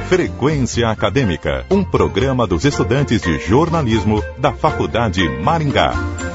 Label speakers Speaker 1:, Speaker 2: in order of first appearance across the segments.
Speaker 1: Frequência Acadêmica, um programa dos estudantes de jornalismo da Faculdade Maringá.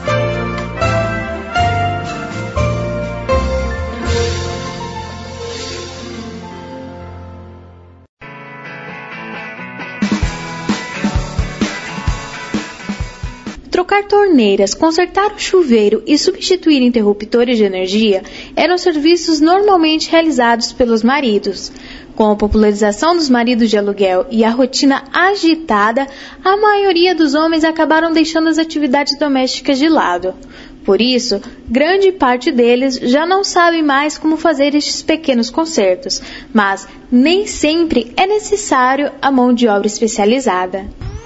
Speaker 2: Trocar torneiras, consertar o chuveiro e substituir interruptores de energia eram serviços normalmente realizados pelos maridos. Com a popularização dos maridos de aluguel e a rotina agitada, a maioria dos homens acabaram deixando as atividades domésticas de lado. Por isso, grande parte deles já não sabe mais como fazer estes pequenos consertos, mas nem sempre é necessário a mão de obra especializada.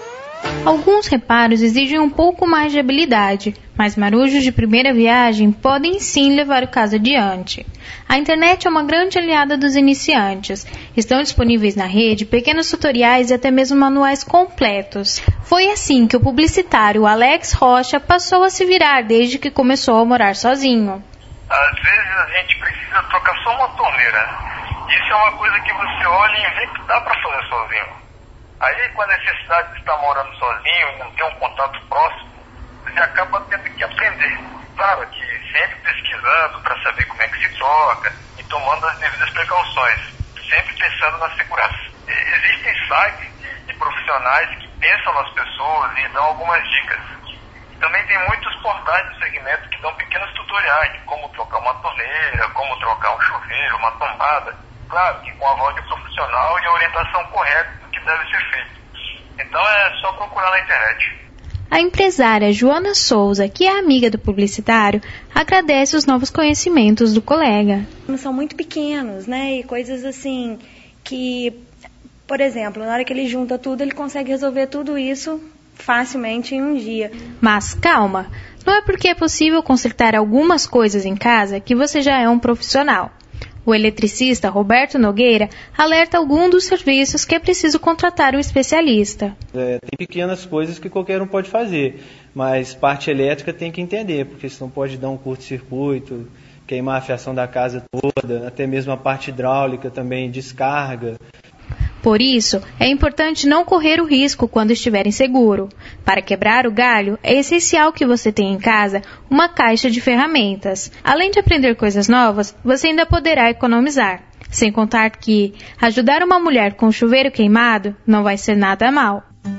Speaker 2: Alguns reparos exigem um pouco mais de habilidade, mas marujos de primeira viagem podem sim levar o caso adiante. A internet é uma grande aliada dos iniciantes. Estão disponíveis na rede pequenos tutoriais e até mesmo manuais completos. Foi assim que o publicitário Alex Rocha passou a se virar desde que começou a morar sozinho.
Speaker 3: Às vezes a gente precisa trocar só uma torneira. Isso é uma coisa que você olha e vê que dá para fazer sozinho. Aí, com a necessidade de estar morando sozinho e não ter um contato próximo, você acaba tendo que aprender. Claro que sempre pesquisando para saber como é que se troca e tomando as devidas precauções, sempre pensando na segurança. Existem sites de profissionais que pensam nas pessoas e dão algumas dicas. Também tem muitos portais do segmento que dão pequenos tutoriais de como trocar uma torneira, como trocar um chuveiro, uma tomada. Claro que com a voz de profissional e a orientação correta do que deve ser feito. Então é só procurar na internet.
Speaker 2: A empresária Joana Souza, que é amiga do publicitário, agradece os novos conhecimentos do colega.
Speaker 4: São muito pequenos, né? E coisas assim que, por exemplo, na hora que ele junta tudo, ele consegue resolver tudo isso facilmente em um dia.
Speaker 2: Mas calma, não é porque é possível consertar algumas coisas em casa que você já é um profissional. O eletricista Roberto Nogueira alerta alguns dos serviços que é preciso contratar um especialista.
Speaker 5: Tem pequenas coisas que qualquer um pode fazer, mas parte elétrica tem que entender, porque senão pode dar um curto-circuito, queimar a fiação da casa toda, até mesmo a parte hidráulica também, descarga.
Speaker 2: Por isso, é importante não correr o risco quando estiver inseguro. Para quebrar o galho, é essencial que você tenha em casa uma caixa de ferramentas. Além de aprender coisas novas, você ainda poderá economizar. Sem contar que ajudar uma mulher com o chuveiro queimado não vai ser nada mal.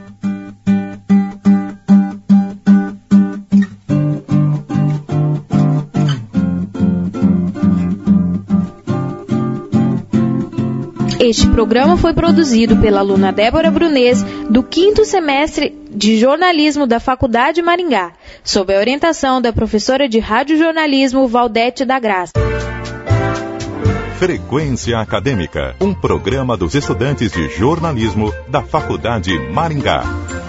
Speaker 2: Este programa foi produzido pela aluna Débora Brunês, do 5º semestre de jornalismo da Faculdade Maringá, sob a orientação da professora de radiojornalismo Valdete da Graça.
Speaker 1: Frequência Acadêmica, um programa dos estudantes de jornalismo da Faculdade Maringá.